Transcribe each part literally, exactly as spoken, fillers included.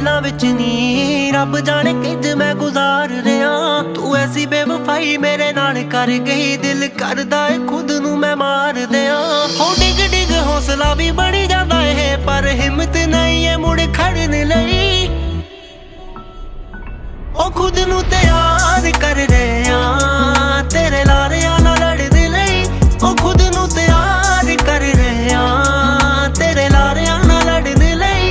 गल्लां विच नी रब जाने किंज मैं गुजार रहा। तू ऐसी बेवफाई मेरे नाल कर गई, दिल करदा है खुद नू मैं मार दियां। हो डिग डिग हौसला भी बनी जांदा है, पर हिम्मत नहीं है मुड़ खड़न लई। ओ खुद नू तैयार कर रहा तेरे लारियां नाल लड़न लई। ओ खुद नू तैयार कर रहा तेरे लारियां नाल लड़न लई।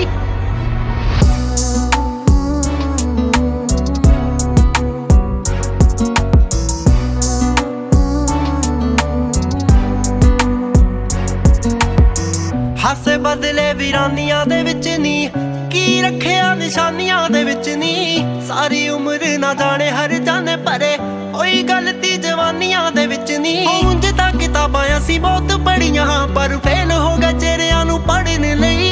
हासे बदले वीरानियां दे विच नी, की रखिया निशानियां दे विच नी। सारी उम्र ना जाने हर जाने परे, होई गलती जवानियां दे विच नी। उंज तां किताबां असीं बहुत पढ़ियां, पर फेल हो गए चेहरियां नू पढ़न लई।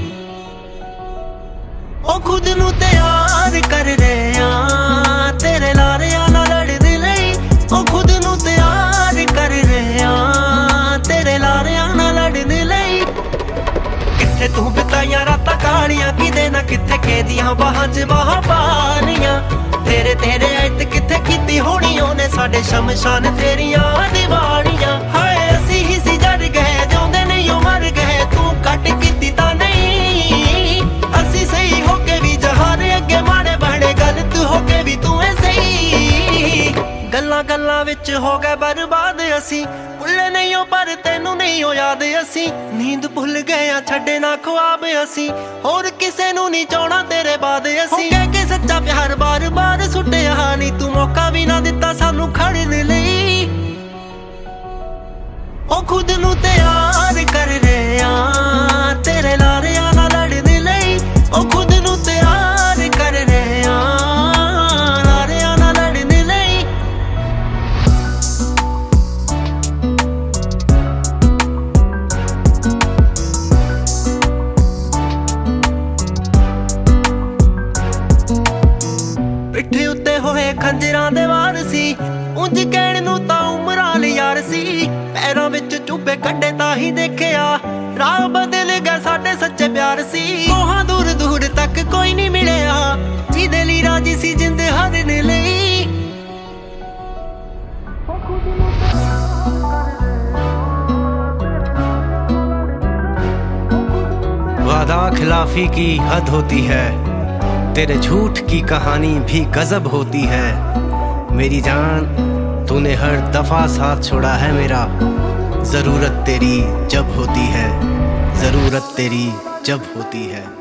ओ खुद नू तैयार कर रहा तेरे लारियां नाल लड़न लई। ओ खुद नू तैयार कर रहा तेरे लारियां नाल लड़न लई। किथे तू बिताइयां रातां कालियां, किते ना किथे केदियां बाहां च बाहां पालियां। तेरे तेरे ऐत किथे कीती होनी ओने साडे शमशान तेरियां दीवानियां। हाय असी ही सी जड़ गए जिउंदे नहीं ओ मर गए, तू कट कीती तां नहीं। असी सही होके भी जहान अगे माड़े बहने, गलत होके भी तू है सही। गल्लां गल्लां विच हो गए बर्बाद असी, भुल्ले नहीं हो पर तेनू नहीं हो याद असी। नींद भुल गए आ छड्डे ना ख्वाब असी, होर किसे नू नहीं चाहना तेरे बाद असी। कह के सच्चा प्यार बार बार सुटिया नी, तू मौका भी ना दिता सानू खड़न लई। ओ खुद नू तैयार कर रहा तेरे लारियां नाल लड़न लई। ओ खुद नू तैयार कर रहा लारियां नाल लड़न लई। पिट्ठे उत्ते होए खंजरां दे वार सी, उंज कहण नू तां उमरां ली यार सी। पैरां विच चुभे कड्डे तां ही देखिया, राह बदल गए साडे सच्चे प्यार सी। कोहां दूर दूर तक कोई नहीं मिलिया, जिहदे लई राजी सी जिंद हरन लई। वादा खिलाफी की हद होती है, तेरे झूठ की कहानी भी गजब होती है। मेरी जान तूने हर दफा साथ छोड़ा है मेरा, जरूरत तेरी जब होती है, जरूरत तेरी जब होती है।